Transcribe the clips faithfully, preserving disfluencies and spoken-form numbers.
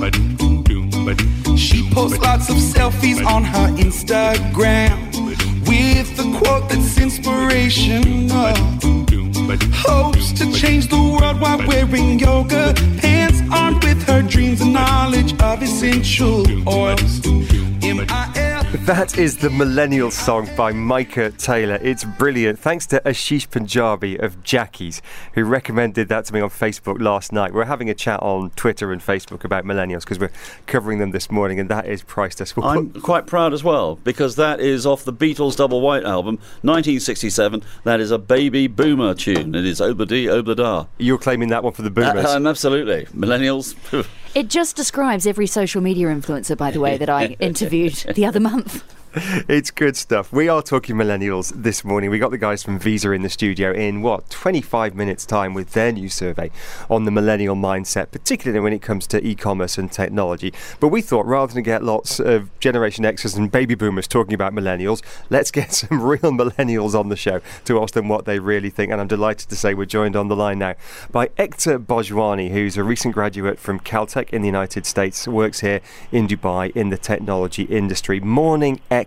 She posts lots of selfies on her Instagram with a quote that's inspirational. Hopes to change the world while wearing yoga pants, armed with her dreams and knowledge of essential oils. M I L That is the Millennial song by Micah Taylor. It's brilliant. Thanks to Ashish Punjabi of Jackie's, who recommended that to me on Facebook last night. We're having a chat on Twitter and Facebook about millennials because we're covering them this morning, and that is priceless. We'll I'm put... quite proud as well, because that is off the Beatles Double White album, nineteen sixty-seven. That is a baby boomer tune. It is Obla-dee, Obla-da. You're claiming that one for the boomers. Uh, um, absolutely. Millennials. It just describes every social media influencer, by the way, that I interviewed the other month. It's good stuff. We are talking millennials this morning. We got the guys from Visa in the studio in, what, twenty-five minutes time with their new survey on the millennial mindset, particularly when it comes to e-commerce and technology. But we thought, rather than get lots of Generation Xers and baby boomers talking about millennials, let's get some real millennials on the show to ask them what they really think. And I'm delighted to say we're joined on the line now by Ekta Bhojwani, who's a recent graduate from Caltech in the United States, works here in Dubai in the technology industry. Morning, Ekta.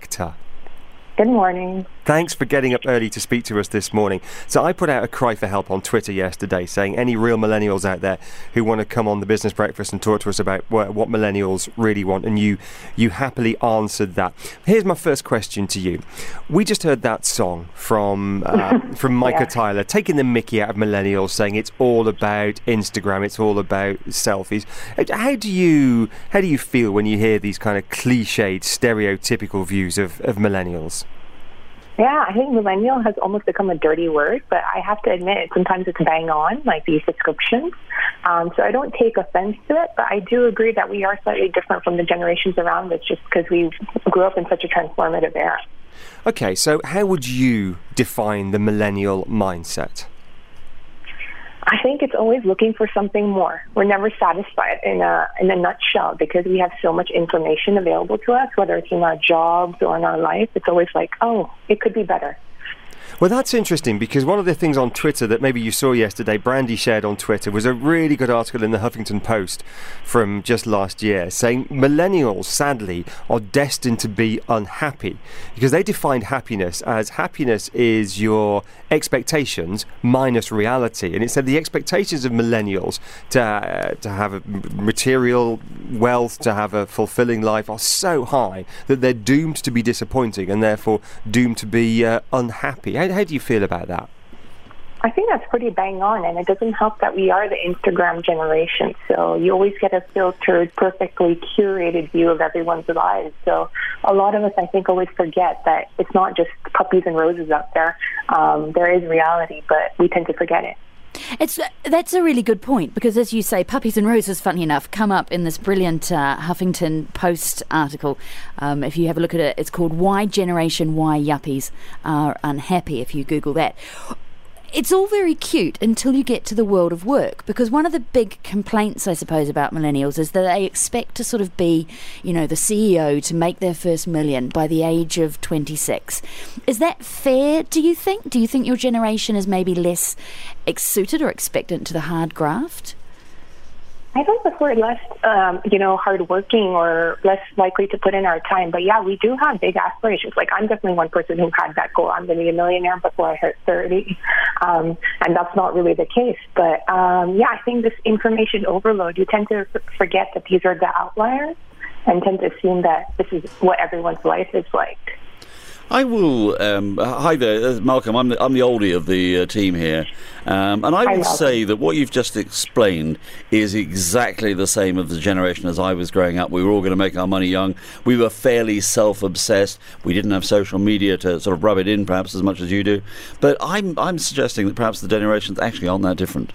Good morning. Thanks for getting up early to speak to us this morning. So I put out a cry for help on Twitter yesterday saying any real millennials out there who want to come on the Business Breakfast and talk to us about what, what millennials really want, and you you happily answered that. Here's my first question to you. We just heard that song from uh, from Micah yeah. Tyler, taking the mickey out of millennials, saying it's all about Instagram, it's all about selfies. How do you how do you feel when you hear these kind of cliched, stereotypical views of, of millennials? Yeah, I think millennial has almost become a dirty word, but I have to admit sometimes it's bang on, like these subscriptions. Um, so I don't take offense to it, but I do agree that we are slightly different from the generations around us just because we grew up in such a transformative era. Okay, so how would you define the millennial mindset? I think it's always looking for something more. We're never satisfied in a in a nutshell because we have so much information available to us, whether it's in our jobs or in our life. It's always like, oh, it could be better. Well, that's interesting because one of the things on Twitter that maybe you saw yesterday, Brandy shared on Twitter, was a really good article in the Huffington Post from just last year saying millennials, sadly, are destined to be unhappy because they defined happiness as happiness is your expectations minus reality. And it said the expectations of millennials to, uh, to have a material wealth, to have a fulfilling life are so high that they're doomed to be disappointing and therefore doomed to be uh, unhappy. How, how do you feel about that? I think that's pretty bang on, and it doesn't help that we are the Instagram generation. So you always get a filtered, perfectly curated view of everyone's lives. So a lot of us, I think, always forget that it's not just puppies and roses out there. Um, there is reality, but we tend to forget it. It's that's a really good point because, as you say, puppies and roses, funny enough, come up in this brilliant uh, Huffington Post article. Um, if you have a look at it, it's called "Why Generation Y Yuppies Are Unhappy." If you Google that. It's all very cute until you get to the world of work, because one of the big complaints, I suppose, about millennials is that they expect to sort of be, you know, the C E O to make their first million by the age of twenty-six. Is that fair, do you think? Do you think your generation is maybe less suited or expectant to the hard graft? I don't think we're less, um, you know, hardworking or less likely to put in our time. But yeah, we do have big aspirations. Like I'm definitely one person who had that goal. I'm going to be a millionaire before I hit thirty. Um, and that's not really the case. But um, yeah, I think this information overload, you tend to f- forget that these are the outliers and tend to assume that this is what everyone's life is like. I will. Um, hi there, Malcolm. I'm the, I'm the oldie of the uh, team here, um, and I will say that what you've just explained is exactly the same of the generation as I was growing up. We were all going to make our money young. We were fairly self-obsessed. We didn't have social media to sort of rub it in, perhaps as much as you do. But I'm I'm suggesting that perhaps the generations actually aren't that different.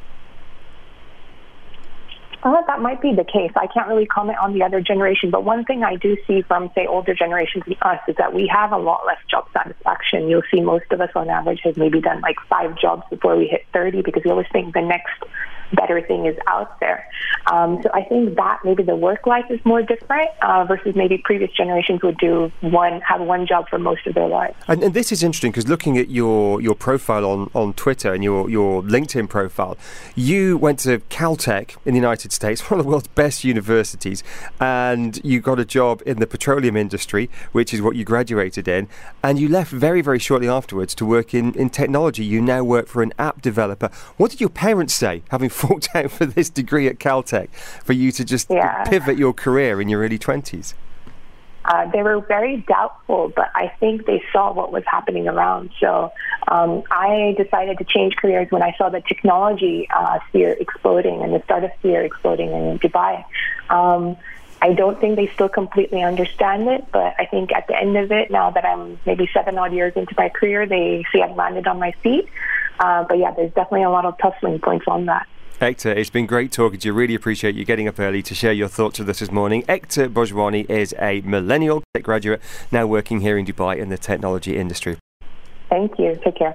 Uh, that might be the case. I can't really comment on the other generation, but one thing I do see from, say, older generations than us is that we have a lot less job satisfaction. You'll see most of us on average have maybe done like five jobs before we hit thirty because we always think the next better thing is out there. Um, so I think that maybe the work life is more different uh, versus maybe previous generations would do one have one job for most of their lives. And, and this is interesting because looking at your, your profile on, on Twitter and your, your LinkedIn profile, you went to Caltech in the United States, one of the world's best universities, and you got a job in the petroleum industry, which is what you graduated in, and you left very, very shortly afterwards to work in, in technology. You now work for an app developer. What did your parents say, having forked out for this degree at Caltech, for you to just yeah. pivot your career in your early twenties? Uh, they were very doubtful, but I think they saw what was happening around. So um, I decided to change careers when I saw the technology uh, sphere exploding and the startup sphere exploding in Dubai. Um, I don't think they still completely understand it, but I think at the end of it, now that I'm maybe seven odd years into my career, they see I've landed on my feet. Uh, but yeah, there's definitely a lot of tussling points on that. Ekta, it's been great talking to you. Really appreciate you getting up early to share your thoughts with us this morning. Ekta Bhojwani is a millennial graduate now working here in Dubai in the technology industry. Thank you. Take care.